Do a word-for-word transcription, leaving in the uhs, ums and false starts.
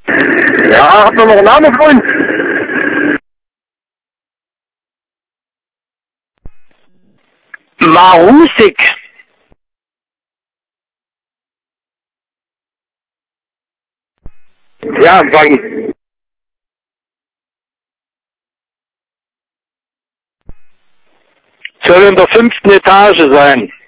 Ja, habt ihr noch einen Namen, Freund? Marusik. Ja, sagen. Soll in der fünften Etage sein.